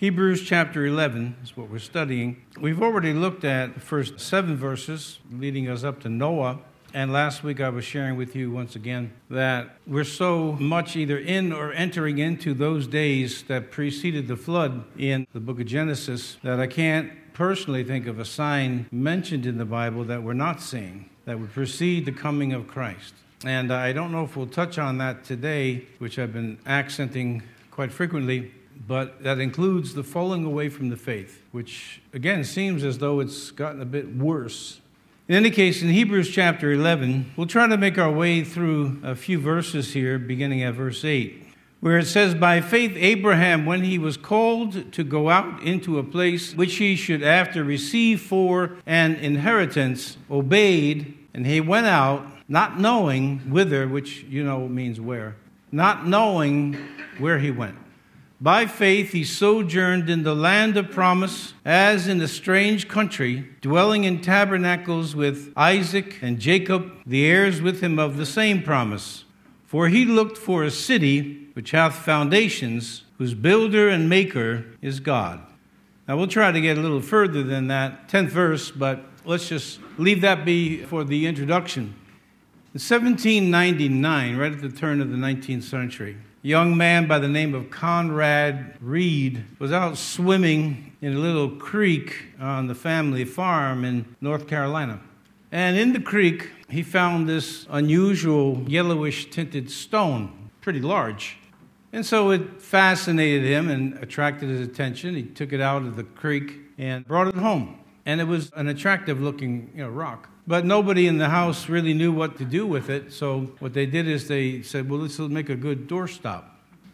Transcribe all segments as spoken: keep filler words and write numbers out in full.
Hebrews chapter eleven is what we're studying. We've already looked at the first seven verses leading us up to Noah. And last week I was sharing with you once again that we're so much either in or entering into those days that preceded the flood in the book of Genesis that I can't personally think of a sign mentioned in the Bible that we're not seeing, that would precede the coming of Christ. And I don't know if we'll touch on that today, which I've been accenting quite frequently, but that includes the falling away from the faith, which, again, seems as though it's gotten a bit worse. In any case, in Hebrews chapter eleven, we'll try to make our way through a few verses here, beginning at verse eight, where it says, "By faith Abraham, when he was called to go out into a place which he should after receive for an inheritance, obeyed, and he went out, not knowing whither," which you know means where, not knowing where he went. "By faith he sojourned in the land of promise, as in a strange country, dwelling in tabernacles with Isaac and Jacob, the heirs with him of the same promise. For he looked for a city which hath foundations, whose builder and maker is God." Now we'll try to get a little further than that tenth verse, but let's just leave that be for the introduction. In seventeen ninety-nine, right at the turn of the nineteenth century, a young man by the name of Conrad Reed was out swimming in a little creek on the family farm in North Carolina. And in the creek, he found this unusual yellowish tinted stone, pretty large. And so it fascinated him and attracted his attention. He took it out of the creek and brought it home. And it was an attractive looking, you know, rock. But nobody in the house really knew what to do with it. So what they did is they said, well, let's make a good doorstop.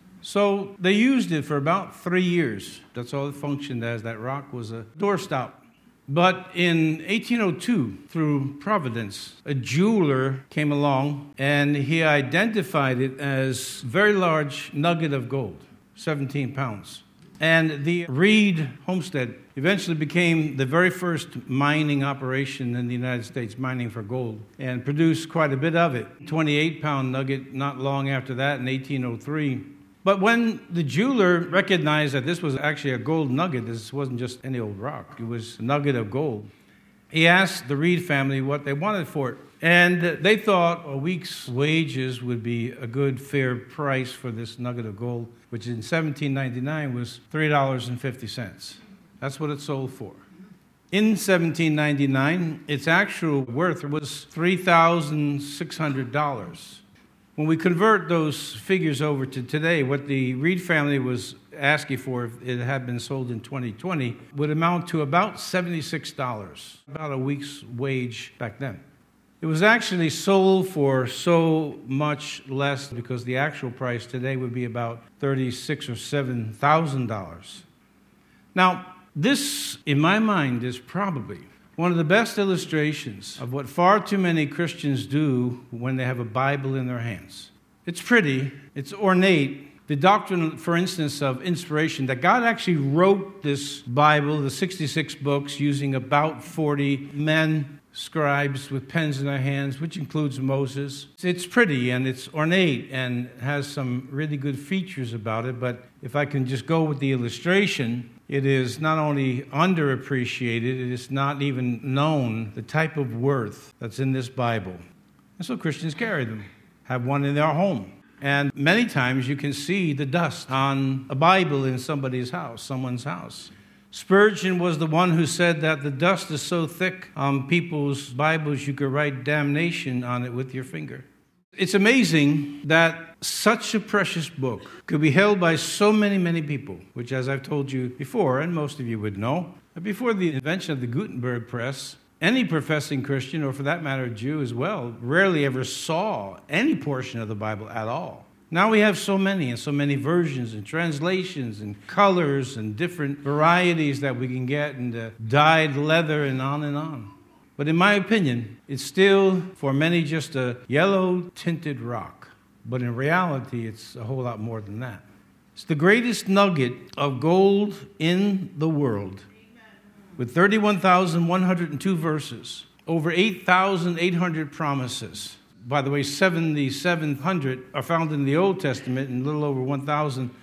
So they used it for about three years. That's all it functioned as. That rock was a doorstop. But in eighteen oh two, through Providence, a jeweler came along and he identified it as a very large nugget of gold, seventeen pounds. And the Reed homestead eventually became the very first mining operation in the United States, mining for gold, and produced quite a bit of it. twenty-eight pound nugget not long after that in eighteen oh three. But when the jeweler recognized that this was actually a gold nugget, this wasn't just any old rock, it was a nugget of gold, he asked the Reed family what they wanted for it. And they thought a week's wages would be a good, fair price for this nugget of gold, which in seventeen ninety-nine was three dollars and fifty cents. That's what it sold for. In seventeen ninety-nine, its actual worth was three thousand six hundred dollars. When we convert those figures over to today, what the Reed family was asking for, if it had been sold in twenty twenty, would amount to about seventy-six dollars, about a week's wage back then. It was actually sold for so much less because the actual price today would be about thirty-six thousand or seven thousand dollars. Now, this, in my mind, is probably one of the best illustrations of what far too many Christians do when they have a Bible in their hands. It's pretty, it's ornate. The doctrine, for instance, of inspiration, that God actually wrote this Bible, the sixty-six books, using about forty men, scribes with pens in their hands, which includes Moses. It's pretty and it's ornate and has some really good features about it, but if I can just go with the illustration, it is not only underappreciated, it is not even known the type of worth that's in this Bible. And so Christians carry them, have one in their home. And many times you can see the dust on a Bible in somebody's house, someone's house. Spurgeon was the one who said that the dust is so thick on people's Bibles you could write damnation on it with your finger. It's amazing that such a precious book could be held by so many, many people, which, as I've told you before, and most of you would know, that before the invention of the Gutenberg press, any professing Christian, or for that matter, a Jew as well, rarely ever saw any portion of the Bible at all. Now we have so many and so many versions and translations and colors and different varieties that we can get, and the dyed leather and on and on. But in my opinion, it's still, for many, just a yellow-tinted rock. But in reality, it's a whole lot more than that. It's the greatest nugget of gold in the world, with thirty-one thousand one hundred two verses, over eight thousand eight hundred promises. By the way, seven thousand seven hundred are found in the Old Testament and a little over one thousand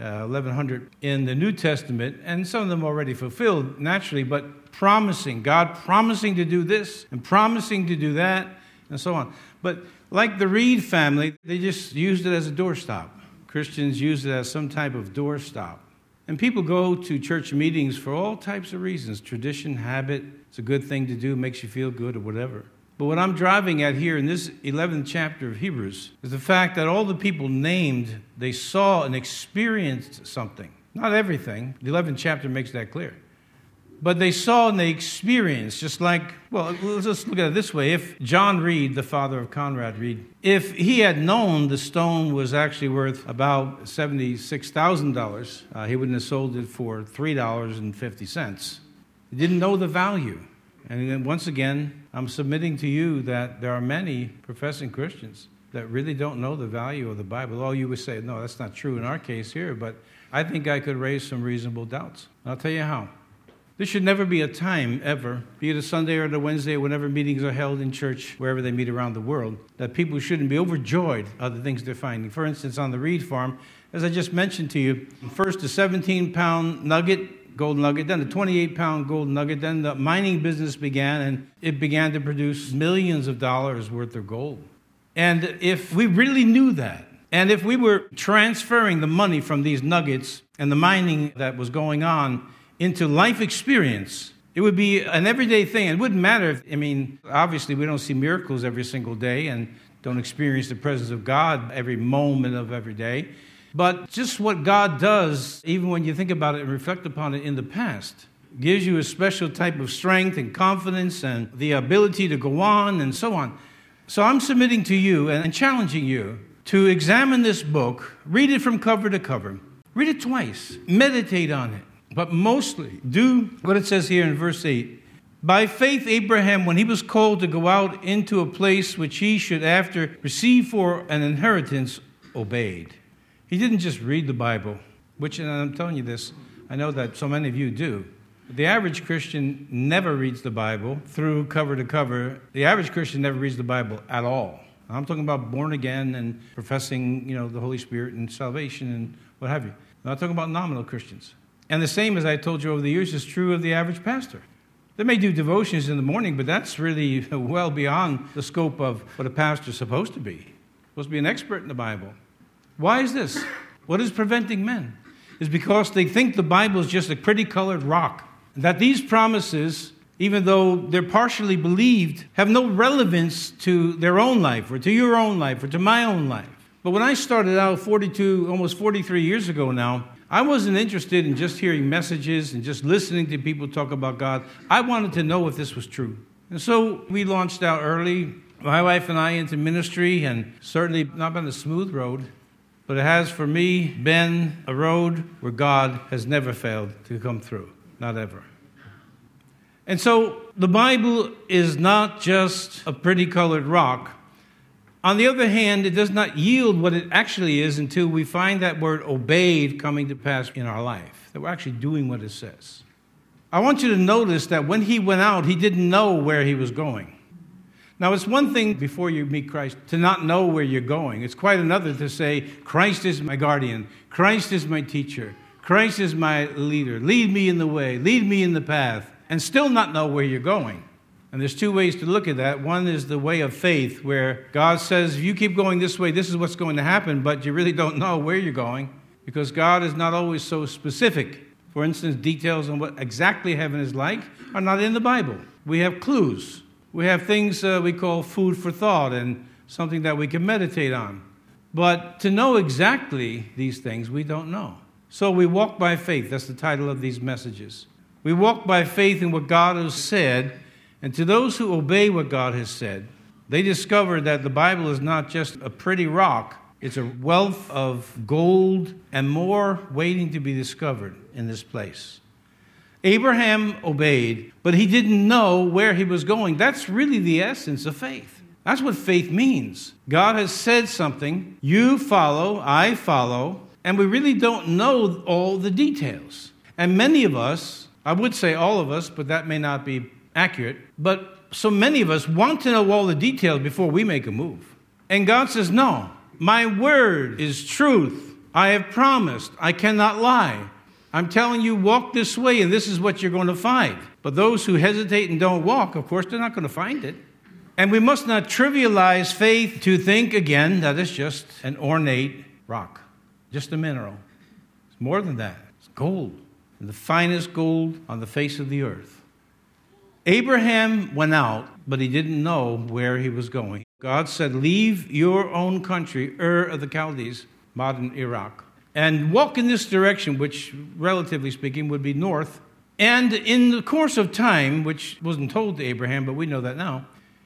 uh, eleven hundred in the New Testament, and some of them already fulfilled naturally, but promising, God promising to do this and promising to do that, and so on. But like the Reed family, they just used it as a doorstop. Christians use it as some type of doorstop. And people go to church meetings for all types of reasons. Tradition, habit, it's a good thing to do, makes you feel good or whatever. But what I'm driving at here in this eleventh chapter of Hebrews is the fact that all the people named, they saw and experienced something. Not everything. The eleventh chapter makes that clear. But they saw and they experienced, just like, well, let's just look at it this way. If John Reed, the father of Conrad Reed, if he had known the stone was actually worth about seventy-six thousand dollars, uh, he wouldn't have sold it for three dollars and fifty cents. He didn't know the value. And then once again, I'm submitting to you that there are many professing Christians that really don't know the value of the Bible. Oh, you would say, no, that's not true in our case here, but I think I could raise some reasonable doubts. I'll tell you how. There should never be a time, ever, be it a Sunday or a Wednesday, whenever meetings are held in church, wherever they meet around the world, that people shouldn't be overjoyed of the things they're finding. For instance, on the Reed farm, as I just mentioned to you, first a seventeen-pound nugget, gold nugget, then the twenty-eight pound gold nugget, then the mining business began, and it began to produce millions of dollars worth of gold. And if we really knew that, and if we were transferring the money from these nuggets and the mining that was going on into life experience, it would be an everyday thing. It wouldn't matter if, I mean, obviously we don't see miracles every single day and don't experience the presence of God every moment of every day. But just what God does, even when you think about it and reflect upon it in the past, gives you a special type of strength and confidence and the ability to go on and so on. So I'm submitting to you and challenging you to examine this book, read it from cover to cover, read it twice, meditate on it, but mostly do what it says here in verse eight. By faith, Abraham, when he was called to go out into a place which he should after receive for an inheritance, obeyed. He didn't just read the Bible, which, and I'm telling you this, I know that so many of you do. The average Christian never reads the Bible through cover to cover. The average Christian never reads the Bible at all. I'm talking about born again and professing, you know, the Holy Spirit and salvation and what have you. I'm not talking about nominal Christians. And the same, as I told you over the years, is true of the average pastor. They may do devotions in the morning, but that's really well beyond the scope of what a pastor's supposed to be. He's supposed to be an expert in the Bible. Why is this? What is preventing men? It's because they think the Bible is just a pretty colored rock. That these promises, even though they're partially believed, have no relevance to their own life or to your own life or to my own life. But when I started out forty-two, almost forty-three years ago now, I wasn't interested in just hearing messages and just listening to people talk about God. I wanted to know if this was true. And so we launched out early, my wife and I, into ministry, and certainly not been a smooth road, but it has for me been a road where God has never failed to come through, not ever. And so the Bible is not just a pretty colored rock. On the other hand, it does not yield what it actually is until we find that word obeyed coming to pass in our life, that we're actually doing what it says. I want you to notice that when he went out, he didn't know where he was going. Now, it's one thing before you meet Christ to not know where you're going. It's quite another to say, Christ is my guardian. Christ is my teacher. Christ is my leader. Lead me in the way. Lead me in the path. And still not know where you're going. And there's two ways to look at that. One is the way of faith, where God says, if you keep going this way, this is what's going to happen, but you really don't know where you're going, because God is not always so specific. For instance, details on what exactly heaven is like are not in the Bible. We have clues. We have things uh, we call food for thought and something that we can meditate on. But to know exactly these things, we don't know. So we walk by faith. That's the title of these messages. We walk by faith in what God has said. And to those who obey what God has said, they discover that the Bible is not just a pretty rock. It's a wealth of gold and more waiting to be discovered in this place. Abraham obeyed, but he didn't know where he was going. That's really the essence of faith. That's what faith means. God has said something, you follow, I follow, and we really don't know all the details. And many of us, I would say all of us, but that may not be accurate, but so many of us want to know all the details before we make a move. And God says, no, my word is truth. I have promised. I cannot lie. I'm telling you, walk this way, and this is what you're going to find. But those who hesitate and don't walk, of course, they're not going to find it. And we must not trivialize faith to think, again, that it's just an ornate rock, just a mineral. It's more than that. It's gold, and the finest gold on the face of the earth. Abraham went out, but he didn't know where he was going. God said, leave your own country, Ur of the Chaldees, modern Iraq, and walk in this direction, which, relatively speaking, would be north. And in the course of time, which wasn't told to Abraham, but we know that now,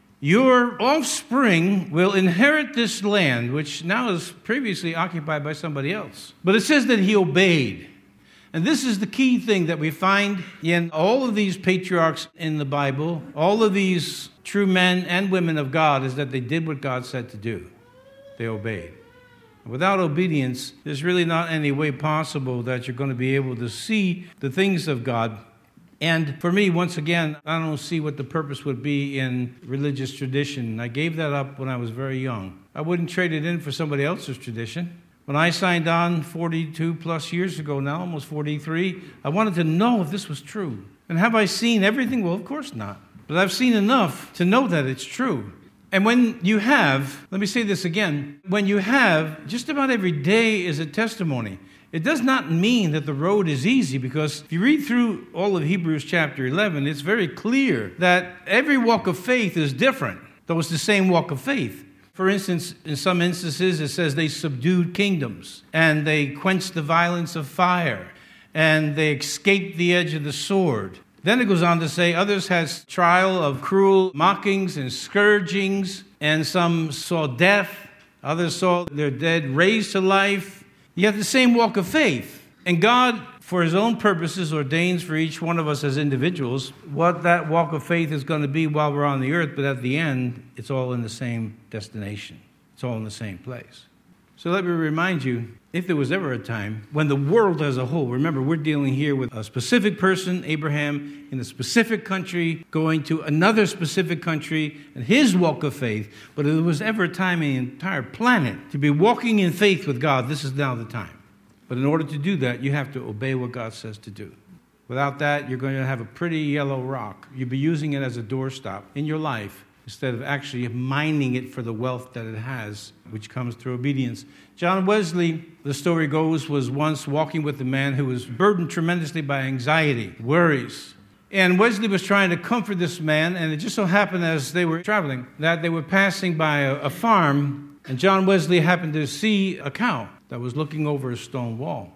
your offspring will inherit this land, which now is previously occupied by somebody else. But it says that he obeyed. And this is the key thing that we find in all of these patriarchs in the Bible, all of these true men and women of God, is that they did what God said to do. They obeyed. Without obedience, there's really not any way possible that you're going to be able to see the things of God. And for me, once again, I don't see what the purpose would be in religious tradition. I gave that up when I was very young. I wouldn't trade it in for somebody else's tradition. When I signed on forty-two plus years ago now, almost forty-three, I wanted to know if this was true. And have I seen everything? Well, of course not. But I've seen enough to know that it's true. And when you have, let me say this again, when you have, just about every day is a testimony. It does not mean that the road is easy, because if you read through all of Hebrews chapter eleven, it's very clear that every walk of faith is different, though it's the same walk of faith. For instance, in some instances, it says they subdued kingdoms, and they quenched the violence of fire, and they escaped the edge of the sword. Then it goes on to say others had trial of cruel mockings and scourgings, and some saw death, others saw their dead raised to life. You have the same walk of faith. And God, for his own purposes, ordains for each one of us as individuals what that walk of faith is going to be while we're on the earth. But at the end, it's all in the same destination. It's all in the same place. So let me remind you, if there was ever a time when the world as a whole, remember, we're dealing here with a specific person, Abraham, in a specific country, going to another specific country, and his walk of faith. But if there was ever a time in the entire planet to be walking in faith with God, this is now the time. But in order to do that, you have to obey what God says to do. Without that, you're going to have a pretty yellow rock. You'll be using it as a doorstop in your life, instead of actually mining it for the wealth that it has, which comes through obedience. John Wesley, the story goes, was once walking with a man who was burdened tremendously by anxiety, worries. And Wesley was trying to comfort this man, and it just so happened as they were traveling that they were passing by a, a farm, and John Wesley happened to see a cow that was looking over a stone wall.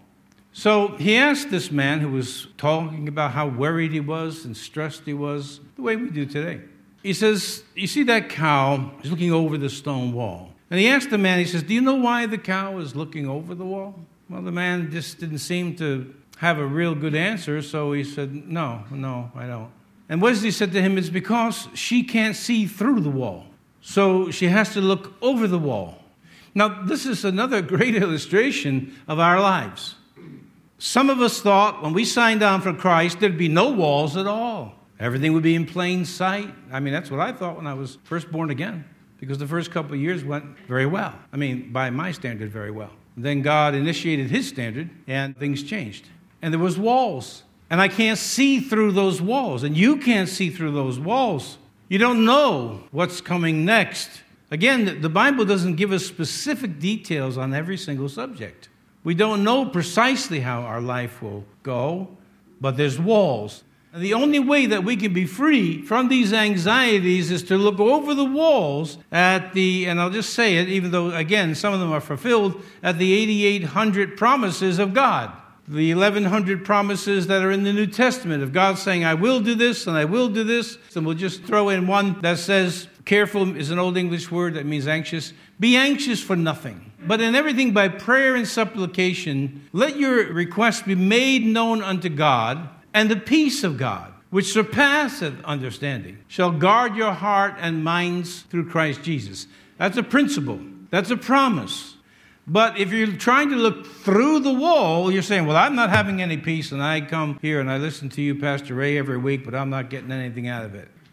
So he asked this man, who was talking about how worried he was and stressed he was, the way we do today. He says, you see that cow is looking over the stone wall. And he asked the man, he says, do you know why the cow is looking over the wall? Well, the man just didn't seem to have a real good answer, so he said, no, no, I don't. And Wesley said to him, it's because she can't see through the wall, so she has to look over the wall. Now, this is another great illustration of our lives. Some of us thought when we signed on for Christ, there'd be no walls at all. Everything would be in plain sight. I mean, that's what I thought when I was first born again, because the first couple of years went very well. I mean, by my standard, very well. Then God initiated his standard, and things changed. And there was walls. And I can't see through those walls. And you can't see through those walls. You don't know what's coming next. Again, the Bible doesn't give us specific details on every single subject. We don't know precisely how our life will go, but there's walls. And the only way that we can be free from these anxieties is to look over the walls at the, and I'll just say it, even though, again, some of them are fulfilled, at the eighty-eight hundred promises of God. The eleven hundred promises that are in the New Testament of God saying, I will do this and I will do this. And we'll just throw in one that says, careful is an old English word that means anxious. Be anxious for nothing, but in everything by prayer and supplication, let your requests be made known unto God, and the peace of God, which surpasseth understanding, shall guard your heart and minds through Christ Jesus. That's a principle. That's a promise. But if you're trying to look through the wall, you're saying, well, I'm not having any peace, and I come here and I listen to you, Pastor Ray, every week, but I'm not getting anything out of it.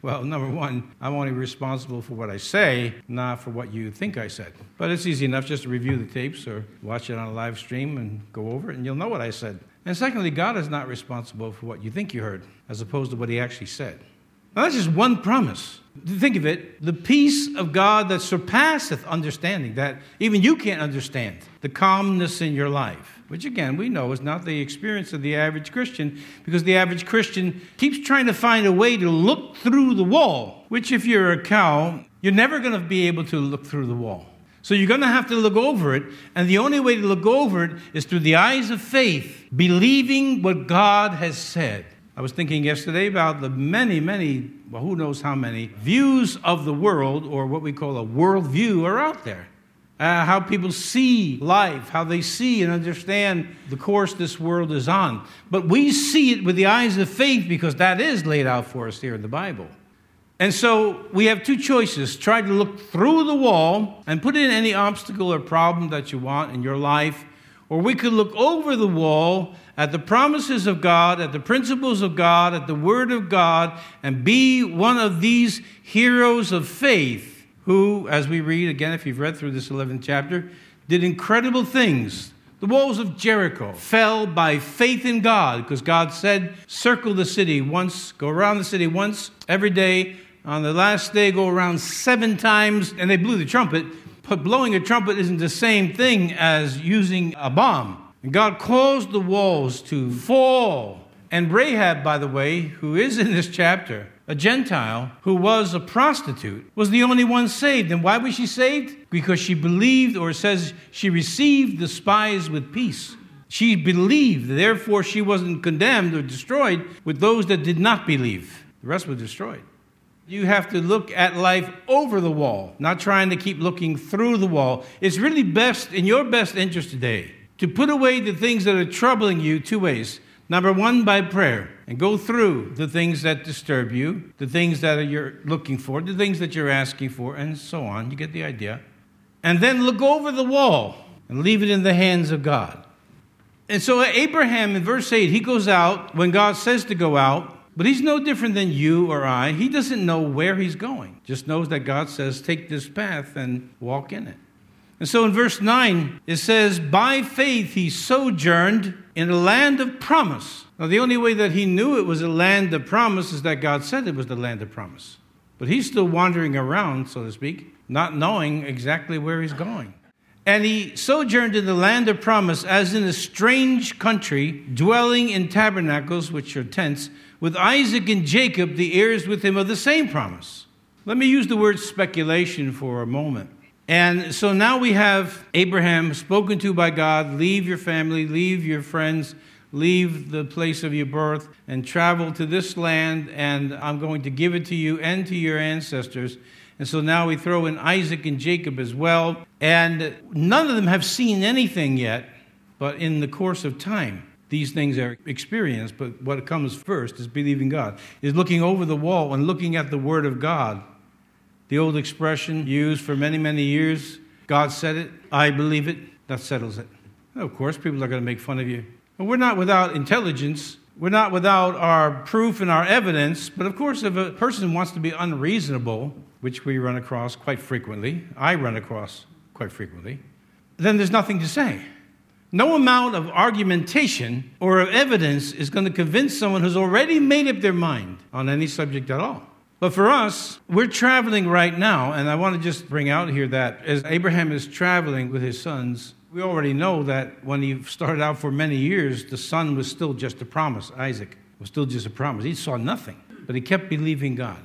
Well, number one, I'm only responsible for what I say, not for what you think I said. But it's easy enough just to review the tapes or watch it on a live stream and go over it, and you'll know what I said. And secondly, God is not responsible for what you think you heard, as opposed to what he actually said. Now, that's just one promise. Think of it, the peace of God that surpasseth understanding, that even you can't understand, the calmness in your life, which again, we know is not the experience of the average Christian, because the average Christian keeps trying to find a way to look through the wall, which if you're a cow, you're never going to be able to look through the wall. So you're going to have to look over it, and the only way to look over it is through the eyes of faith, believing what God has said. I was thinking yesterday about the many, many, well, who knows how many, views of the world, or what we call a worldview, are out there. Uh, how people see life, how they see and understand the course this world is on. But we see it with the eyes of faith because that is laid out for us here in the Bible. And so we have two choices. Try to look through the wall and put in any obstacle or problem that you want in your life. Or we could look over the wall at the promises of God, at the principles of God, at the Word of God, and be one of these heroes of faith who, as we read, again, if you've read through this eleventh chapter, did incredible things. The walls of Jericho fell by faith in God, because God said, circle the city once, go around the city once every day. On the last day, go around seven times, and they blew the trumpet. But blowing a trumpet isn't the same thing as using a bomb. And God caused the walls to fall. And Rahab, by the way, who is in this chapter, a Gentile who was a prostitute, was the only one saved. And why was she saved? Because she believed, or it says she received the spies with peace. She believed, therefore she wasn't condemned or destroyed with those that did not believe. The rest were destroyed. You have to look at life over the wall, not trying to keep looking through the wall. It's really best, in your best interest today, to put away the things that are troubling you two ways. Number one, by prayer, and go through the things that disturb you, the things that you're looking for, the things that you're asking for, and so on. You get the idea. And then look over the wall and leave it in the hands of God. And so Abraham, in verse eight, he goes out when God says to go out. But he's no different than you or I. He doesn't know where he's going. Just knows that God says, take this path and walk in it. And so in verse nine, it says, by faith he sojourned in a land of promise. Now, the only way that he knew it was a land of promise is that God said it was the land of promise. But he's still wandering around, so to speak, not knowing exactly where he's going. And he sojourned in the land of promise as in a strange country, dwelling in tabernacles, which are tents, with Isaac and Jacob, the heirs with him of the same promise. Let me use the word speculation for a moment. And so now we have Abraham spoken to by God, leave your family, leave your friends, leave the place of your birth, and travel to this land, and I'm going to give it to you and to your ancestors. And so now we throw in Isaac and Jacob as well. And none of them have seen anything yet, but in the course of time, these things are experienced. But what comes first is believing God, is looking over the wall and looking at the Word of God. The old expression used for many, many years, God said it, I believe it, that settles it. Of course, people are going to make fun of you. But we're not without intelligence. We're not without our proof and our evidence. But of course, if a person wants to be unreasonable, which we run across quite frequently, I run across quite frequently, then there's nothing to say. No amount of argumentation or of evidence is going to convince someone who's already made up their mind on any subject at all. But for us, we're traveling right now, and I want to just bring out here that as Abraham is traveling with his sons, we already know that when he started out for many years, the son was still just a promise. Isaac was still just a promise. He saw nothing, but he kept believing God.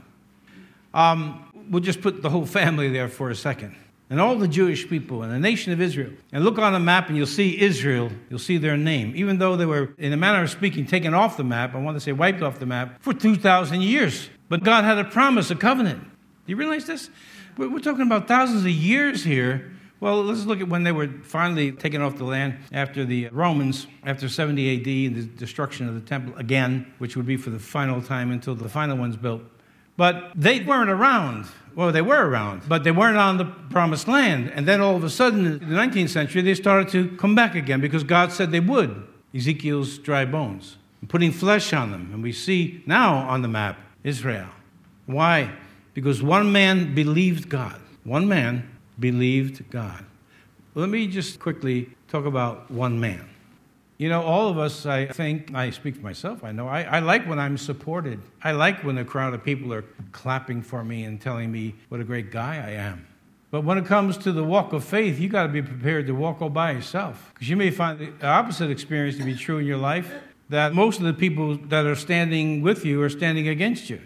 Um, we'll just put the whole family there for a second. And all the Jewish people and the nation of Israel. And look on a map and you'll see Israel. You'll see their name. Even though they were, in a manner of speaking, taken off the map, I want to say wiped off the map, for two thousand years. But God had a promise, a covenant. Do you realize this? We're, we're talking about thousands of years here. Well, let's look at when they were finally taken off the land after the Romans, after seventy A D, and the destruction of the temple again, which would be for the final time until the final one's built. But they weren't around. Well, they were around, but they weren't on the promised land. And then all of a sudden, in the nineteenth century, they started to come back again because God said they would. Ezekiel's dry bones, putting flesh on them. And we see now on the map, Israel. Why? Because one man believed God. One man believed God. Let me just quickly talk about one man. You know, all of us, I think, I speak for myself, I know, I, I like when I'm supported. I like when a crowd of people are clapping for me and telling me what a great guy I am. But when it comes to the walk of faith, you got to be prepared to walk all by yourself. Because you may find the opposite experience to be true in your life, that most of the people that are standing with you are standing against you.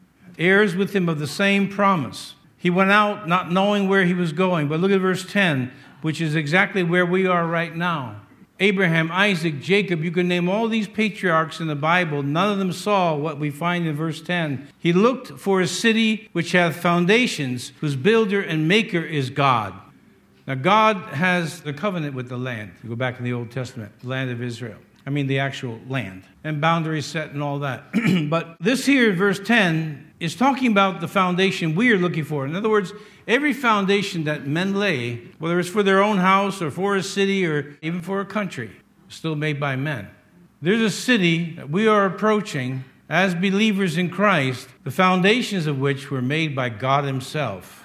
Heirs with him of the same promise. He went out not knowing where he was going. But look at verse ten, which is exactly where we are right now. Abraham, Isaac, Jacob, you can name all these patriarchs in the Bible. None of them saw what we find in verse ten. He looked for a city which hath foundations, whose builder and maker is God. Now, God has the covenant with the land. You go back in the Old Testament, the land of Israel. I mean, the actual land. And boundaries set and all that. But this here, verse ten, is talking about the foundation we are looking for. In other words, every foundation that men lay, whether it's for their own house or for a city or even for a country, is still made by men. There's a city that we are approaching as believers in Christ, the foundations of which were made by God himself.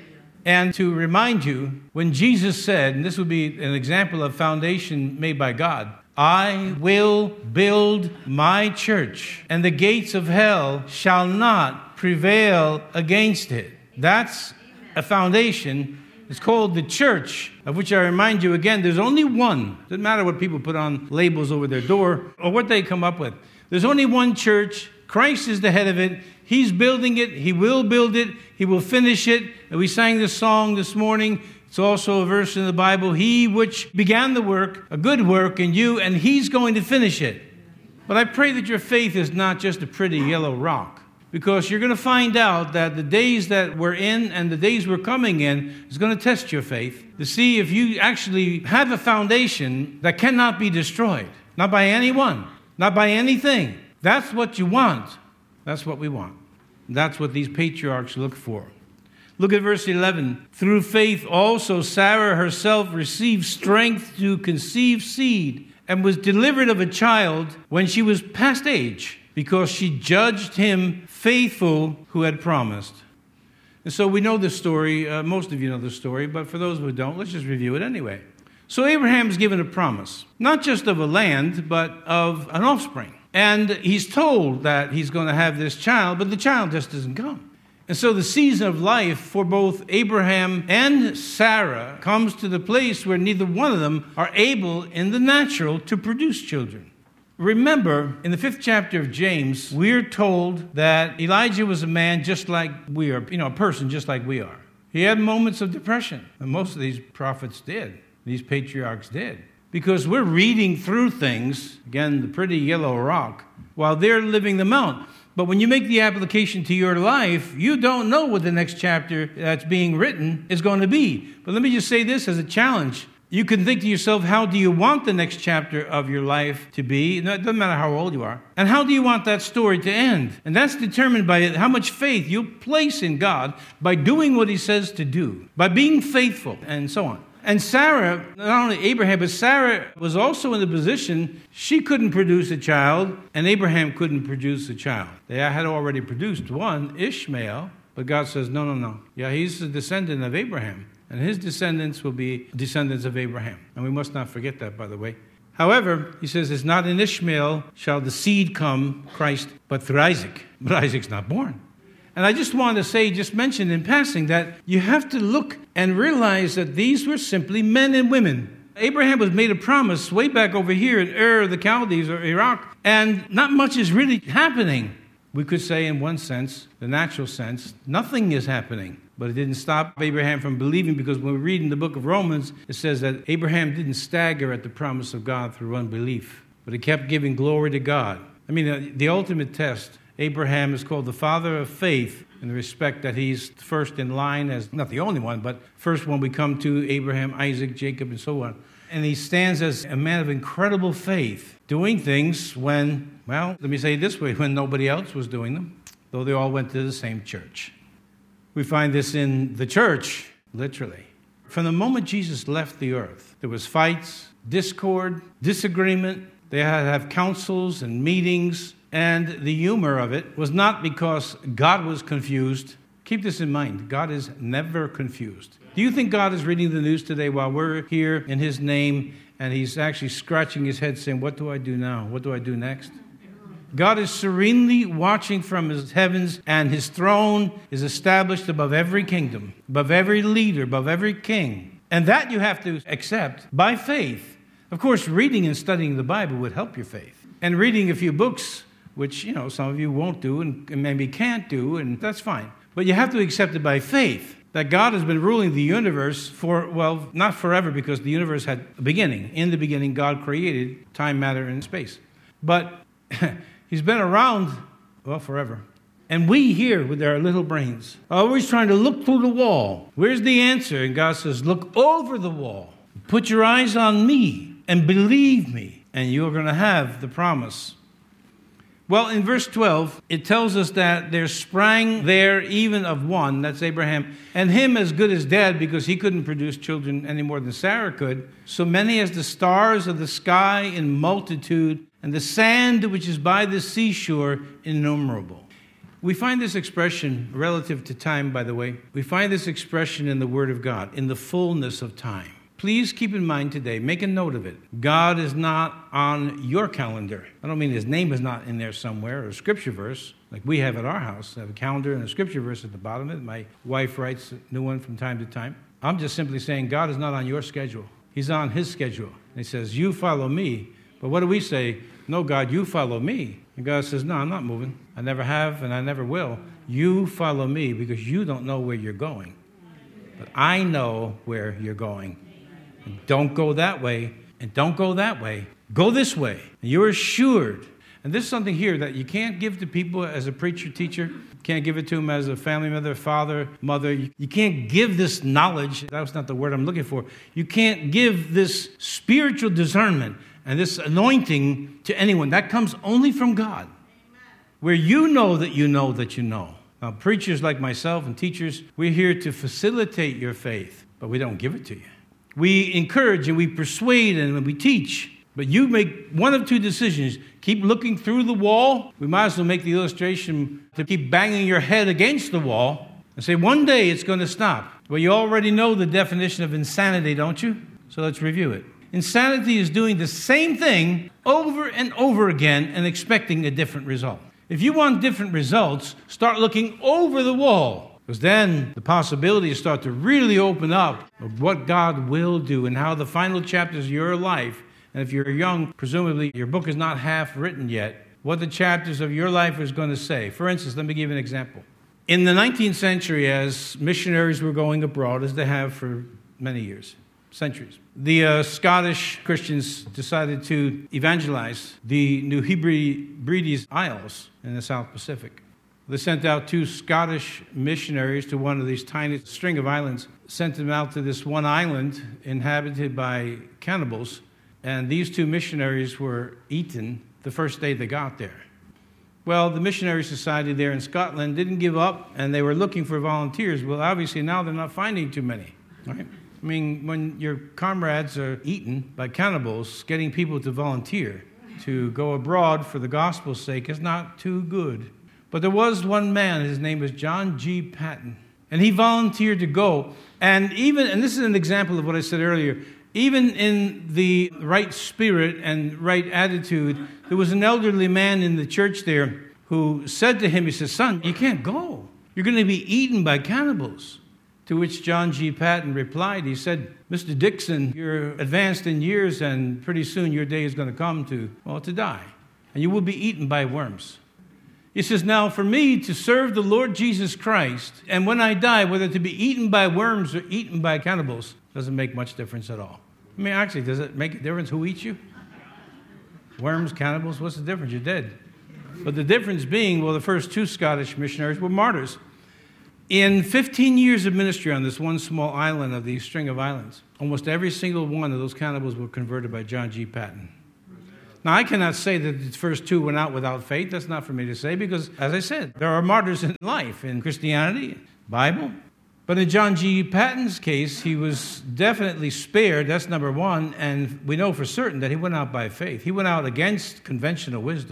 And to remind you, when Jesus said, and this would be an example of foundation made by God, I will build my church, and the gates of hell shall not prevail against it. That's a foundation. It's called the church, of which I remind you again, there's only one. Doesn't matter what people put on labels over their door or what they come up with. There's only one church. Christ is the head of it. He's building it. He will build it. He will finish it. And we sang this song this morning. It's also a verse in the Bible. He which began the work, a good work in you, and he's going to finish it. But I pray that your faith is not just a pretty yellow rock, because you're going to find out that the days that we're in and the days we're coming in is going to test your faith to see if you actually have a foundation that cannot be destroyed. Not by anyone, not by anything. That's what you want. That's what we want. That's what these patriarchs look for. Look at verse eleven. Through faith also Sarah herself received strength to conceive seed and was delivered of a child when she was past age, because she judged him faithful who had promised. And so we know this story. Uh, most of you know this story, but for those who don't, let's just review it anyway. So Abraham's given a promise, not just of a land, but of an offspring. And he's told that he's going to have this child, but the child just doesn't come. And so the season of life for both Abraham and Sarah comes to the place where neither one of them are able in the natural to produce children. Remember, in the fifth chapter of James, we're told that Elijah was a man just like we are, you know, a person just like we are. He had moments of depression, and most of these prophets did, these patriarchs did. Because we're reading through things, again, the pretty yellow rock, while they're living them out. But when you make the application to your life, you don't know what the next chapter that's being written is going to be. But let me just say this as a challenge. You can think to yourself, how do you want the next chapter of your life to be? It doesn't matter how old you are. And how do you want that story to end? And that's determined by how much faith you place in God by doing what he says to do, by being faithful, and so on. And Sarah, not only Abraham, but Sarah was also in the position she couldn't produce a child, and Abraham couldn't produce a child. They had already produced one, Ishmael, but God says, no, no, no. Yeah, he's a descendant of Abraham, and his descendants will be descendants of Abraham. And we must not forget that, by the way. However, he says, it's not in Ishmael shall the seed come, Christ, but through Isaac. But Isaac's not born. And I just want to say, just mention in passing, that you have to look and realize that these were simply men and women. Abraham was made a promise way back over here in Ur of the Chaldees or Iraq, and not much is really happening. We could say in one sense, the natural sense, nothing is happening. But it didn't stop Abraham from believing, because when we read in the book of Romans, it says that Abraham didn't stagger at the promise of God through unbelief, but he kept giving glory to God. I mean, the ultimate test, Abraham is called the father of faith in the respect that he's first in line as, not the only one, but first when we come to Abraham, Isaac, Jacob, and so on. And he stands as a man of incredible faith, doing things when, well, let me say it this way, when nobody else was doing them, though they all went to the same church. We find this in the church, literally. From the moment Jesus left the earth, there was fights, discord, disagreement. They had to have councils and meetings. and the humor of it was not because God was confused. Keep this in mind. God is never confused. Do you think God is reading the news today while we're here in his name and he's actually scratching his head saying, what do I do now? What do I do next? God is serenely watching from his heavens, and his throne is established above every kingdom, above every leader, above every king. And that you have to accept by faith. Of course, reading and studying the Bible would help your faith. And reading a few books, which, you know, some of you won't do and maybe can't do, and that's fine. But you have to accept it by faith, that God has been ruling the universe for, well, not forever, because the universe had a beginning. In the beginning, God created time, matter, and space. But he's been around, well, forever. And we here with our little brains are always trying to look through the wall. Where's the answer? And God says, look over the wall. Put your eyes on me and believe me, and you're going to have the promise. Well, in verse twelve, it tells us that there sprang there even of one, that's Abraham, and him as good as dead, because he couldn't produce children any more than Sarah could, so many as the stars of the sky in multitude, and the sand which is by the seashore innumerable. We find this expression relative to time, by the way. We find this expression in the Word of God, in the fullness of time. Please keep in mind today, make a note of it. God is not on your calendar. I don't mean his name is not in there somewhere, or a scripture verse, like we have at our house. I have a calendar and a scripture verse at the bottom of it. My wife writes a new one from time to time. I'm just simply saying God is not on your schedule. He's on his schedule. And he says, you follow me. But what do we say? No, God, you follow me. And God says, no, I'm not moving. I never have and I never will. You follow me because you don't know where you're going. But I know where you're going. And don't go that way, and don't go that way. Go this way. And you're assured. And this is something here that you can't give to people as a preacher, teacher. You can't give it to them as a family member, father, mother. You, you can't give this knowledge. That was not the word I'm looking for. You can't give this spiritual discernment and this anointing to anyone. That comes only from God. Where you know that you know that you know. Now, preachers like myself and teachers, we're here to facilitate your faith, but we don't give it to you. We encourage and we persuade and we teach, but you make one of two decisions. Keep looking through the wall. We might as well make the illustration to keep banging your head against the wall and say, one day it's going to stop. Well, you already know the definition of insanity, don't you? So let's review it. Insanity is doing the same thing over and over again and expecting a different result. If you want different results, start looking over the wall. Because then the possibilities start to really open up of what God will do and how the final chapters of your life, and if you're young, presumably your book is not half written yet, what the chapters of your life is going to say. For instance, let me give you an example. In the nineteenth century, as missionaries were going abroad, as they have for many years, centuries, the uh, Scottish Christians decided to evangelize the New Hebrides Isles in the South Pacific. They sent out two Scottish missionaries to one of these tiny string of islands, sent them out to this one island inhabited by cannibals, and these two missionaries were eaten the first day they got there. Well, the missionary society there in Scotland didn't give up, and they were looking for volunteers. Well, obviously now they're not finding too many, right? I mean, when your comrades are eaten by cannibals, getting people to volunteer to go abroad for the gospel's sake is not too good. But there was one man, his name was John G. Paton, and he volunteered to go. And even, and this is an example of what I said earlier, even in the right spirit and right attitude, there was an elderly man in the church there who said to him, he said, son, you can't go. You're going to be eaten by cannibals. To which John G. Paton replied, he said, Mister Dixon, you're advanced in years, and pretty soon your day is going to come to, well, to die. And you will be eaten by worms. He says, now for me to serve the Lord Jesus Christ, and when I die, whether to be eaten by worms or eaten by cannibals, doesn't make much difference at all. I mean, actually, does it make a difference who eats you? Worms, cannibals, what's the difference? You're dead. But the difference being, well, the first two Scottish missionaries were martyrs. In fifteen years of ministry on this one small island of the string of islands, almost every single one of those cannibals were converted by John G. Paton. Now, I cannot say that the first two went out without faith. That's not for me to say because, as I said, there are martyrs in life, in Christianity, Bible. But in John G. Paton's case, he was definitely spared. That's number one. And we know for certain that he went out by faith. He went out against conventional wisdom.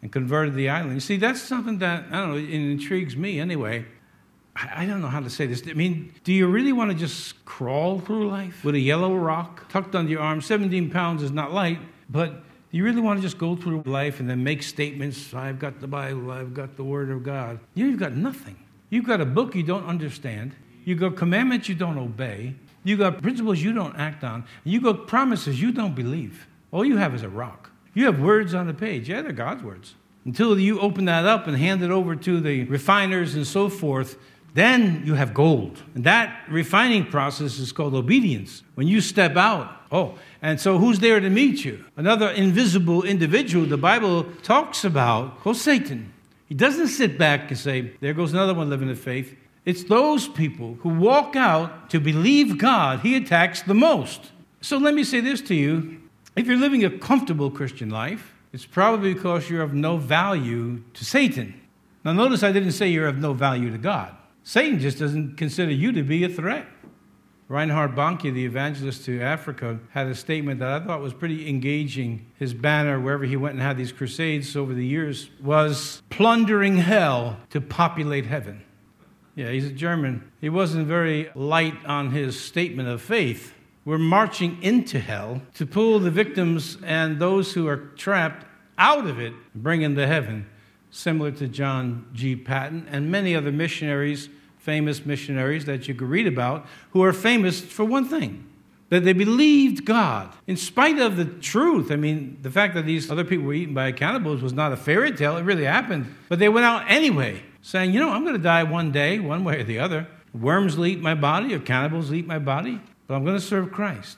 and converted the island. You see, that's something that, I don't know, it intrigues me anyway. I, I don't know how to say this. I mean, do you really want to just crawl through life with a yellow rock tucked under your arm? seventeen pounds is not light, but do you really want to just go through life and then make statements? I've got the Bible, I've got the Word of God. You've got nothing. You've got a book you don't understand. You've got commandments you don't obey. You've got principles you don't act on. You've got promises you don't believe. All you have is a rock. You have words on the page. Yeah, they're God's words. Until you open that up and hand it over to the refiners and so forth, then you have gold. And that refining process is called obedience. When you step out, oh, and so who's there to meet you? Another invisible individual the Bible talks about, called Satan. He doesn't sit back and say, there goes another one living the faith. It's those people who walk out to believe God he attacks the most. So let me say this to you. If you're living a comfortable Christian life, it's probably because you're of no value to Satan. Now notice I didn't say you're of no value to God. Satan just doesn't consider you to be a threat. Reinhard Bonnke, the evangelist to Africa, had a statement that I thought was pretty engaging. His banner, wherever he went and had these crusades over the years, was plundering hell to populate heaven. Yeah, he's a German. He wasn't very light on his statement of faith. We're marching into hell to pull the victims and those who are trapped out of it and bring them to heaven, similar to John G. Patton and many other missionaries, famous missionaries that you could read about, who are famous for one thing, that they believed God. In spite of the truth, I mean, the fact that these other people were eaten by cannibals was not a fairy tale, it really happened. But they went out anyway, saying, you know, I'm going to die one day, one way or the other. Worms will eat my body, or cannibals will eat my body, but I'm going to serve Christ.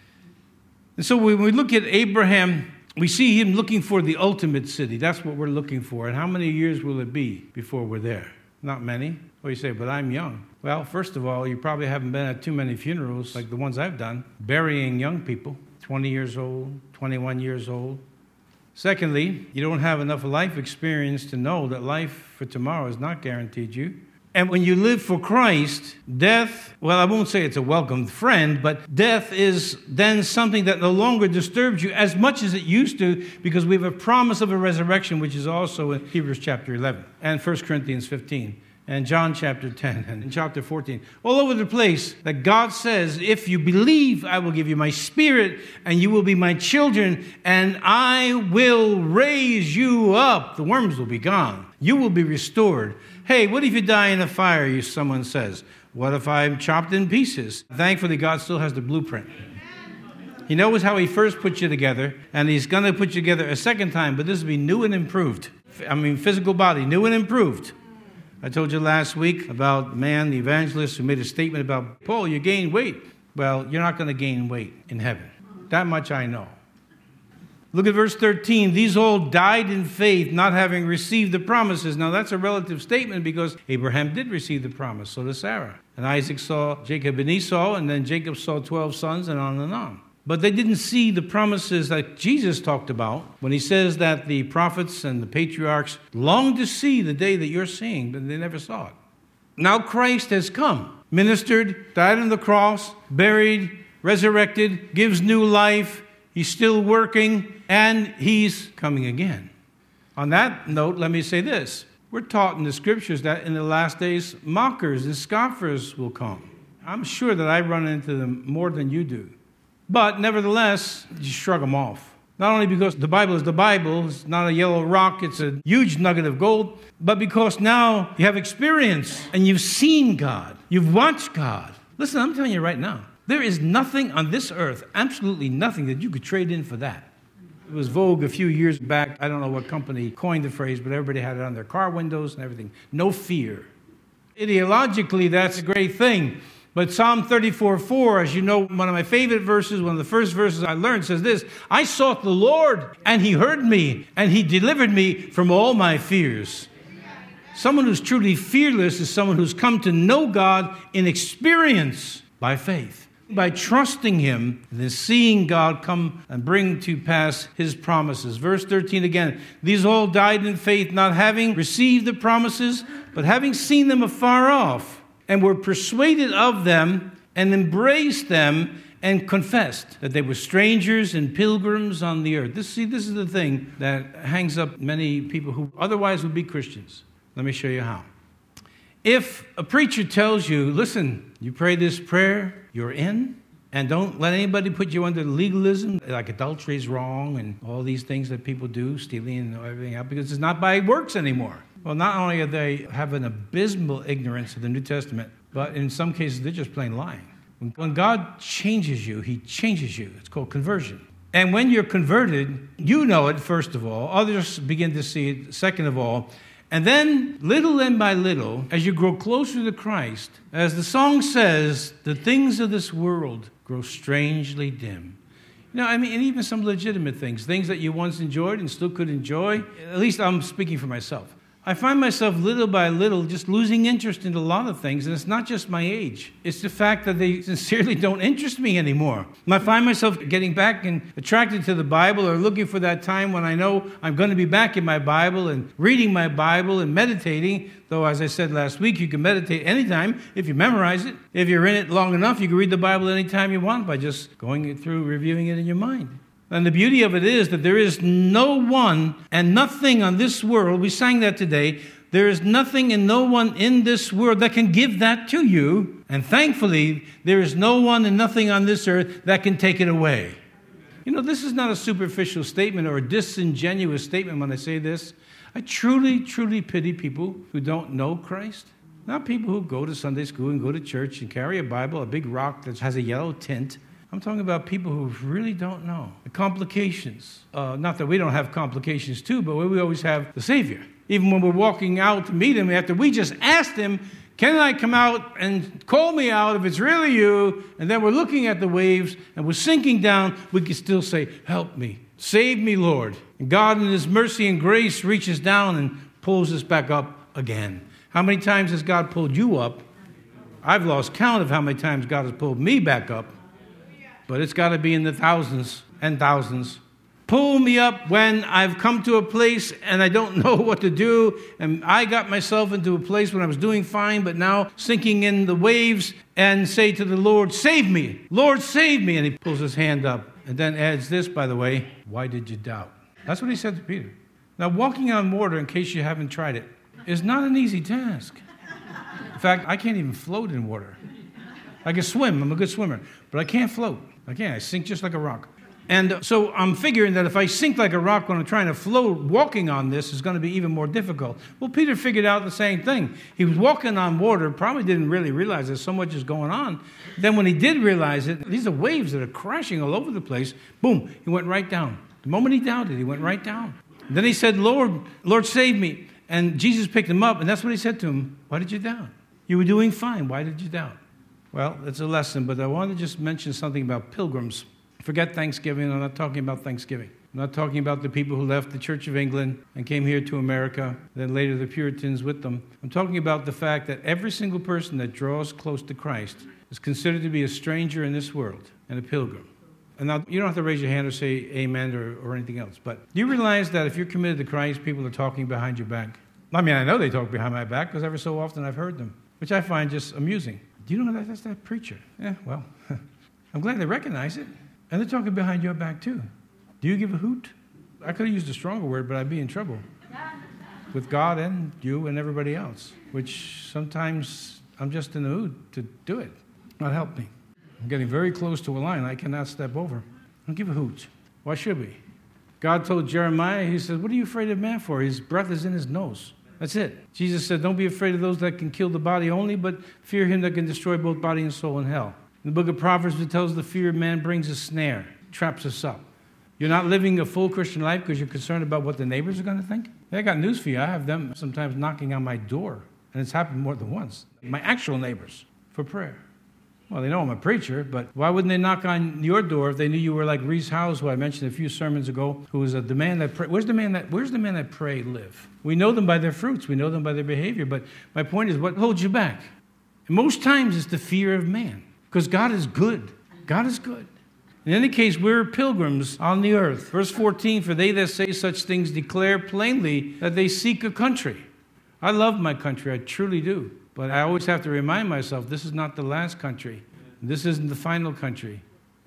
And so when we look at Abraham, we see him looking for the ultimate city. That's what we're looking for. And how many years will it be before we're there? Not many. Well, you say, but I'm young. Well, first of all, you probably haven't been at too many funerals like the ones I've done, burying young people, twenty years old, twenty-one years old. Secondly, you don't have enough life experience to know that life for tomorrow is not guaranteed you. And when you live for Christ, death, well, I won't say it's a welcome friend, but death is then something that no longer disturbs you as much as it used to, because we have a promise of a resurrection, which is also in Hebrews chapter eleven and First Corinthians fifteen and John chapter ten and chapter fourteen. All over the place that God says, if you believe, I will give you my spirit and you will be my children and I will raise you up. The worms will be gone. You will be restored. Hey, what if you die in a fire, you, someone says? What if I'm chopped in pieces? Thankfully, God still has the blueprint. He knows how he first put you together, and he's going to put you together a second time, but this will be new and improved. I mean, physical body, new and improved. I told you last week about the man, the evangelist, who made a statement about, Paul, you gained weight. Well, you're not going to gain weight in heaven. That much I know. Look at verse thirteen. These all died in faith, not having received the promises. Now, that's a relative statement because Abraham did receive the promise. So did Sarah. And Isaac saw Jacob and Esau, and then Jacob saw twelve sons, and on and on. But they didn't see the promises that Jesus talked about when he says that the prophets and the patriarchs longed to see the day that you're seeing, but they never saw it. Now Christ has come, ministered, died on the cross, buried, resurrected, gives new life. He's still working, and he's coming again. On that note, let me say this. We're taught in the scriptures that in the last days, mockers and scoffers will come. I'm sure that I run into them more than you do. But nevertheless, you shrug them off. Not only because the Bible is the Bible, it's not a yellow rock, it's a huge nugget of gold, but because now you have experience and you've seen God. You've watched God. Listen, I'm telling you right now, there is nothing on this earth, absolutely nothing, that you could trade in for that. It was vogue a few years back. I don't know what company coined the phrase, but everybody had it on their car windows and everything. No fear. Ideologically, that's a great thing. But Psalm thirty-four four, as you know, one of my favorite verses, one of the first verses I learned, says this: I sought the Lord, and he heard me, and he delivered me from all my fears. Someone who's truly fearless is someone who's come to know God in experience by faith, by trusting him, and then seeing God come and bring to pass his promises. Verse thirteen again, these all died in faith, not having received the promises, but having seen them afar off, and were persuaded of them, and embraced them, and confessed that they were strangers and pilgrims on the earth. This, see, this is the thing that hangs up many people who otherwise would be Christians. Let me show you how. If a preacher tells you, listen, you pray this prayer, you're in, and don't let anybody put you under legalism, like adultery is wrong and all these things that people do, stealing and everything else, because it's not by works anymore. Well, not only are they have an abysmal ignorance of the New Testament, but in some cases they're just plain lying. When God changes you, he changes you. It's called conversion. And when you're converted, you know it, first of all. Others begin to see it, second of all. And then, little and by little, as you grow closer to Christ, as the song says, the things of this world grow strangely dim. You know, I mean, and even some legitimate things, things that you once enjoyed and still could enjoy. At least I'm speaking for myself. I find myself little by little just losing interest in a lot of things, and it's not just my age. It's the fact that they sincerely don't interest me anymore. I find myself getting back and attracted to the Bible or looking for that time when I know I'm going to be back in my Bible and reading my Bible and meditating, though, as I said last week, you can meditate anytime if you memorize it. If you're in it long enough, you can read the Bible anytime you want by just going it through, reviewing it in your mind. And the beauty of it is that there is no one and nothing on this world, we sang that today, there is nothing and no one in this world that can give that to you. And thankfully, there is no one and nothing on this earth that can take it away. You know, this is not a superficial statement or a disingenuous statement when I say this. I truly, truly pity people who don't know Christ. Not people who go to Sunday school and go to church and carry a Bible, a big rock that has a yellow tint. I'm talking about people who really don't know. The complications. Uh, not that we don't have complications too, but we always have the Savior. Even when we're walking out to meet him, after we just asked him, can I come out and call me out if it's really you? And then we're looking at the waves and we're sinking down, we can still say, help me. Save me, Lord. And God in his mercy and grace reaches down and pulls us back up again. How many times has God pulled you up? I've lost count of how many times God has pulled me back up. But it's got to be in the thousands and thousands. Pull me up when I've come to a place and I don't know what to do. And I got myself into a place when I was doing fine, but now sinking in the waves, and say to the Lord, save me. Lord, save me. And he pulls his hand up and then adds this, by the way, why did you doubt? That's what he said to Peter. Now, walking on water, in case you haven't tried it, is not an easy task. In fact, I can't even float in water. I can swim. I'm a good swimmer, but I can't float. I can't. I sink just like a rock. And so I'm figuring that if I sink like a rock when I'm trying to float, walking on this is going to be even more difficult. Well, Peter figured out the same thing. He was walking on water, probably didn't really realize that so much is going on. Then when he did realize it, these are waves that are crashing all over the place. Boom, he went right down. The moment he doubted, he went right down. And then he said, Lord, Lord, save me. And Jesus picked him up, and that's what he said to him. Why did you doubt? You were doing fine. Why did you doubt? Well, it's a lesson, but I want to just mention something about pilgrims. Forget Thanksgiving. I'm not talking about Thanksgiving. I'm not talking about the people who left the Church of England and came here to America, then later the Puritans with them. I'm talking about the fact that every single person that draws close to Christ is considered to be a stranger in this world and a pilgrim. And now, you don't have to raise your hand or say amen or, or anything else, but do you realize that if you're committed to Christ, people are talking behind your back? I mean, I know they talk behind my back because every so often I've heard them, which I find just amusing. Do you know that that's that preacher? Yeah, well, I'm glad they recognize it. And they're talking behind your back, too. Do you give a hoot? I could have used a stronger word, but I'd be in trouble with God and you and everybody else, which sometimes I'm just in the mood to do it. God help me. I'm getting very close to a line I cannot step over. Don't give a hoot. Why should we? God told Jeremiah, he said, what are you afraid of man for? His breath is in his nose. That's it. Jesus said, don't be afraid of those that can kill the body only, but fear him that can destroy both body and soul in hell. In the book of Proverbs, it tells the fear of man brings a snare, traps us up. You're not living a full Christian life because you're concerned about what the neighbors are going to think? I got news for you. I have them sometimes knocking on my door, and it's happened more than once. My actual neighbors, for prayer. Well, they know I'm a preacher, but why wouldn't they knock on your door if they knew you were like Reese Howes, who I mentioned a few sermons ago, who was a the man that pray. Where's the man that Where's the man that pray live? We know them by their fruits. We know them by their behavior. But my point is, what holds you back? And most times it's the fear of man, because God is good. God is good. In any case, we're pilgrims on the earth. Verse fourteen, for they that say such things declare plainly that they seek a country. I love my country. I truly do. But I always have to remind myself, this is not the last country. This isn't the final country.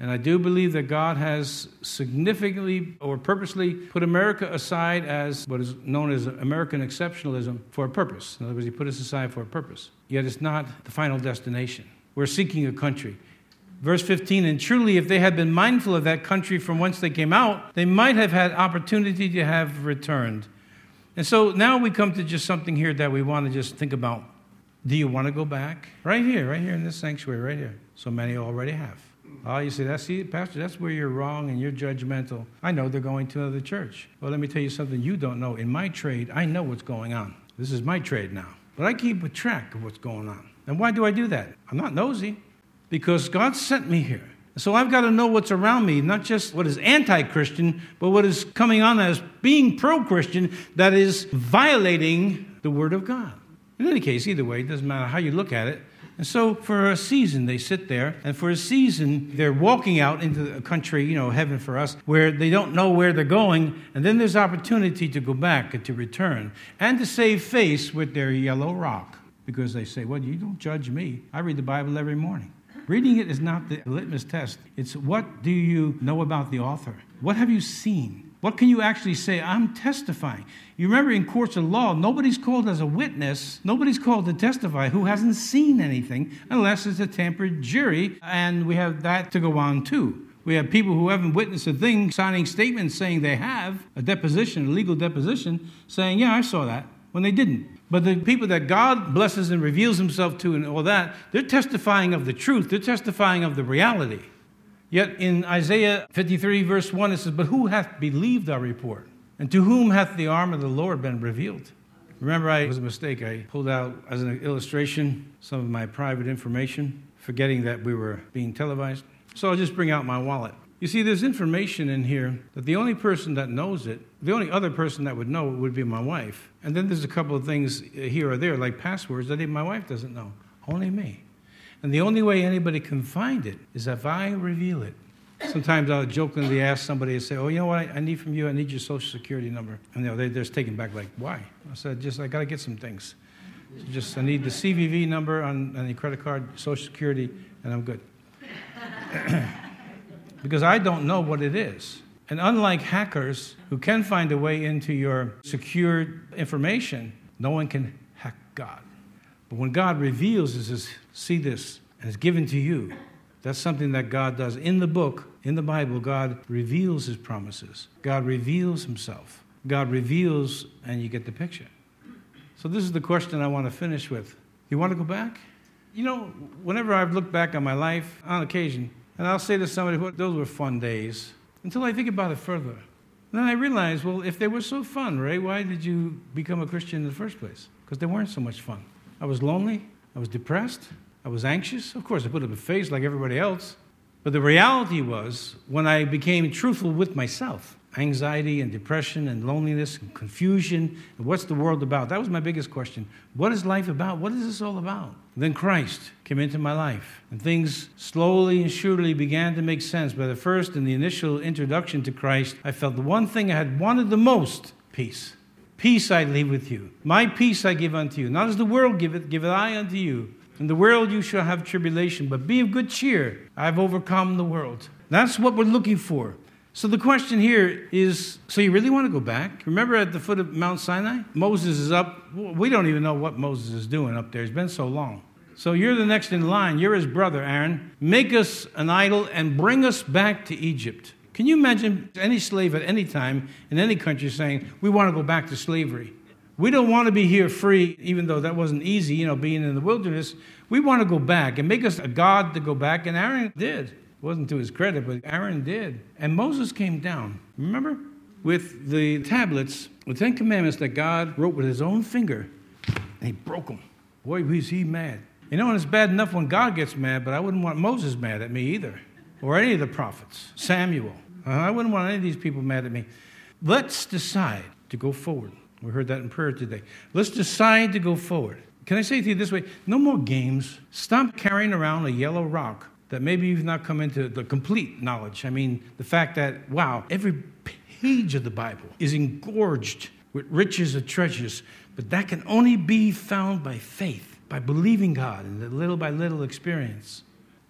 And I do believe that God has significantly or purposely put America aside as what is known as American exceptionalism for a purpose. In other words, he put us aside for a purpose. Yet it's not the final destination. We're seeking a country. Verse fifteen, and truly if they had been mindful of that country from whence they came out, they might have had opportunity to have returned. And so now we come to just something here that we want to just think about. Do you want to go back? Right here, right here in this sanctuary, right here. So many already have. Oh, you say, that's see, Pastor, that's where you're wrong and you're judgmental. I know they're going to another church. Well, let me tell you something you don't know. In my trade, I know what's going on. This is my trade now. But I keep a track of what's going on. And why do I do that? I'm not nosy. Because God sent me here. So I've got to know what's around me, not just what is anti-Christian, but what is coming on as being pro-Christian that is violating the Word of God. In any case, either way, it doesn't matter how you look at it. And so for a season, they sit there, and for a season, they're walking out into a country, you know, heaven for us, where they don't know where they're going, and then there's opportunity to go back and to return, and to save face with their yellow rock, because they say, well, you don't judge me. I read the Bible every morning. Reading it is not the litmus test. It's what do you know about the author? What have you seen? What can you actually say? I'm testifying. You remember in courts of law, nobody's called as a witness. Nobody's called to testify who hasn't seen anything unless it's a tampered jury. And we have that to go on too. We have people who haven't witnessed a thing signing statements saying they have, a deposition, a legal deposition, saying, yeah, I saw that, when they didn't. But the people that God blesses and reveals himself to and all that, they're testifying of the truth. They're testifying of the reality. Yet in Isaiah fifty-three, verse one, it says, but who hath believed our report? And to whom hath the arm of the Lord been revealed? Remember, I, it was a mistake. I pulled out as an illustration some of my private information, forgetting that we were being televised. So I'll just bring out my wallet. You see, there's information in here that the only person that knows it, the only other person that would know it would be my wife. And then there's a couple of things here or there, like passwords, that even my wife doesn't know. Only me. And the only way anybody can find it is if I reveal it. Sometimes I'll jokingly ask somebody to say, oh, you know what I need from you? I need your social security number. And you know, they, they're just taken back like, why? I said, just, I got to get some things. So just, I need the C V V number on, on the credit card, social security, and I'm good. Because I don't know what it is. And unlike hackers who can find a way into your secured information, no one can hack God. But when God reveals, it says, see this, and it's given to you. That's something that God does. In the book, in the Bible, God reveals his promises. God reveals himself. God reveals, and you get the picture. So this is the question I want to finish with. You want to go back? You know, whenever I've looked back on my life, on occasion, and I'll say to somebody, well, those were fun days, until I think about it further. And then I realize, well, if they were so fun, Ray, why did you become a Christian in the first place? Because they weren't so much fun. I was lonely. I was depressed. I was anxious. Of course, I put up a face like everybody else. But the reality was, when I became truthful with myself, anxiety and depression and loneliness and confusion, and what's the world about? That was my biggest question. What is life about? What is this all about? And then Christ came into my life, and things slowly and surely began to make sense. But at first, in the initial introduction to Christ, I felt the one thing I had wanted the most, peace. Peace I leave with you. My peace I give unto you. Not as the world giveth, give it I unto you. In the world you shall have tribulation, but be of good cheer. I've overcome the world. That's what we're looking for. So the question here is, so you really want to go back? Remember at the foot of Mount Sinai? Moses is up. We don't even know what Moses is doing up there. It's been so long. So you're the next in line. You're his brother, Aaron. Make us an idol and bring us back to Egypt. Can you imagine any slave at any time in any country saying, we want to go back to slavery? We don't want to be here free, even though that wasn't easy, you know, being in the wilderness. We want to go back and make us a god to go back. And Aaron did. It wasn't to his credit, but Aaron did. And Moses came down, remember? With the tablets, the Ten Commandments that God wrote with his own finger. And he broke them. Boy, was he mad. You know, and it's bad enough when God gets mad, but I wouldn't want Moses mad at me either. Or any of the prophets. Samuel. Uh, I wouldn't want any of these people mad at me. Let's decide to go forward. We heard that in prayer today. Let's decide to go forward. Can I say to you this way? No more games. Stop carrying around a yellow rock that maybe you've not come into the complete knowledge. I mean, the fact that, wow, every page of the Bible is engorged with riches and treasures, but that can only be found by faith, by believing God and the little by little experience.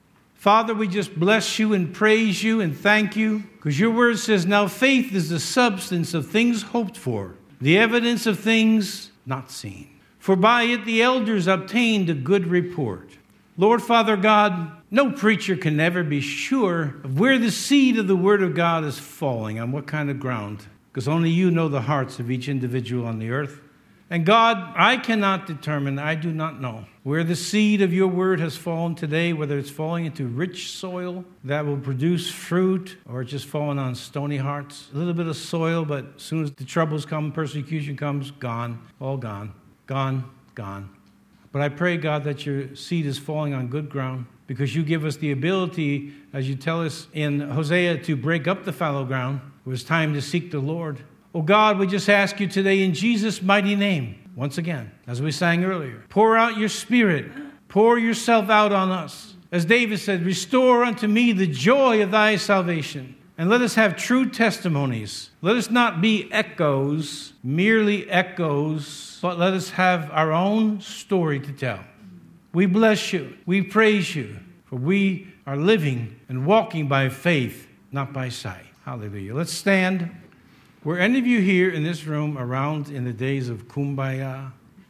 Father, we just bless you and praise you and thank you, because your word says, now faith is the substance of things hoped for, the evidence of things not seen. For by it the elders obtained a good report. Lord, Father God, no preacher can ever be sure of where the seed of the word of God is falling, on what kind of ground, because only you know the hearts of each individual on the earth. And God, I cannot determine, I do not know, where the seed of your word has fallen today, whether it's falling into rich soil that will produce fruit, or just falling on stony hearts. A little bit of soil, but as soon as the troubles come, persecution comes, gone, all gone, gone, gone. But I pray, God, that your seed is falling on good ground, because you give us the ability, as you tell us in Hosea, to break up the fallow ground. It was time to seek the Lord. Oh God, we just ask you today in Jesus' mighty name, once again, as we sang earlier, pour out your Spirit, pour yourself out on us. As David said, restore unto me the joy of thy salvation. And let us have true testimonies. Let us not be echoes, merely echoes, but let us have our own story to tell. We bless you. We praise you. For we are living and walking by faith, not by sight. Hallelujah. Let's stand. Were any of you here in this room around in the days of Kumbaya?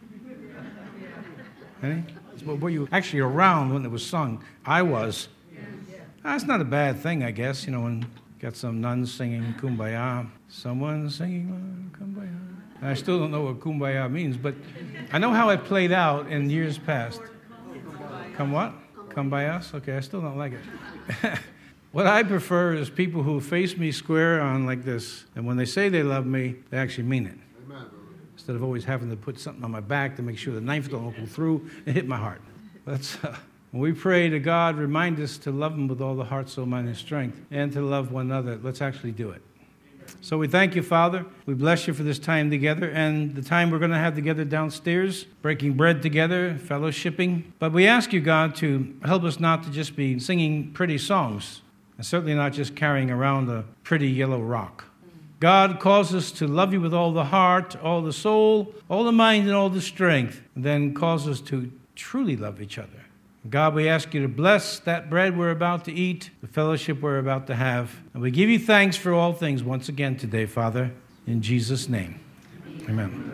Any? Were you actually around when it was sung? I was. That's not a bad thing, I guess. You know, when you got some nuns singing Kumbaya, someone singing Kumbaya. And I still don't know what Kumbaya means, but I know how it played out in years past. Come what? Kumbayas? Okay, I still don't like it. What I prefer is people who face me square on like this, and when they say they love me, they actually mean it. Amen. Instead of always having to put something on my back to make sure the knife don't go through and hit my heart. That's uh, when we pray to God, remind us to love him with all the heart, soul, mind, and strength, and to love one another. Let's actually do it. So we thank you, Father. We bless you for this time together and the time we're going to have together downstairs, breaking bread together, fellowshipping. But we ask you, God, to help us not to just be singing pretty songs, and certainly not just carrying around a pretty yellow rock. God calls us to love you with all the heart, all the soul, all the mind, and all the strength, and then calls us to truly love each other. God, we ask you to bless that bread we're about to eat, the fellowship we're about to have. And we give you thanks for all things once again today, Father, in Jesus' name. Amen.